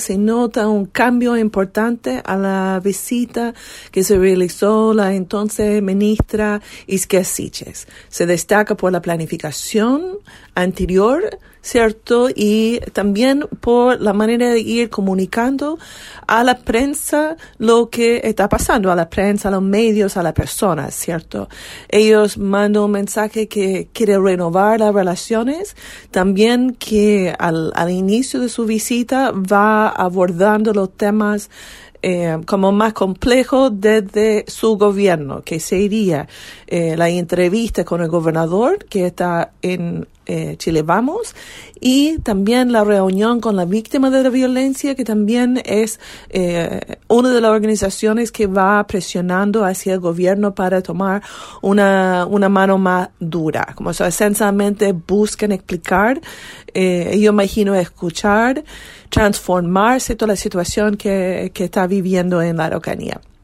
se nota un cambio importante a la visita que se realizó la entonces ministra Isquia Siches. Se destaca por la planificación anterior, ¿cierto? Y también por la manera de ir comunicando a la prensa lo que está pasando, a la prensa, a los medios, a las personas, ¿cierto? Ellos mandan un mensaje que quiere renovar las relaciones, también que al inicio de su visita va abordando los temas como más complejo desde su gobierno, que sería la entrevista con el gobernador que está en Chile Vamos, y también la reunión con la víctima de la violencia, que también es una de las organizaciones que va presionando hacia el gobierno para tomar una mano más dura. Como eso, esencialmente buscan explicar, yo imagino escuchar, transformarse toda la situación que está viviendo en la Araucanía.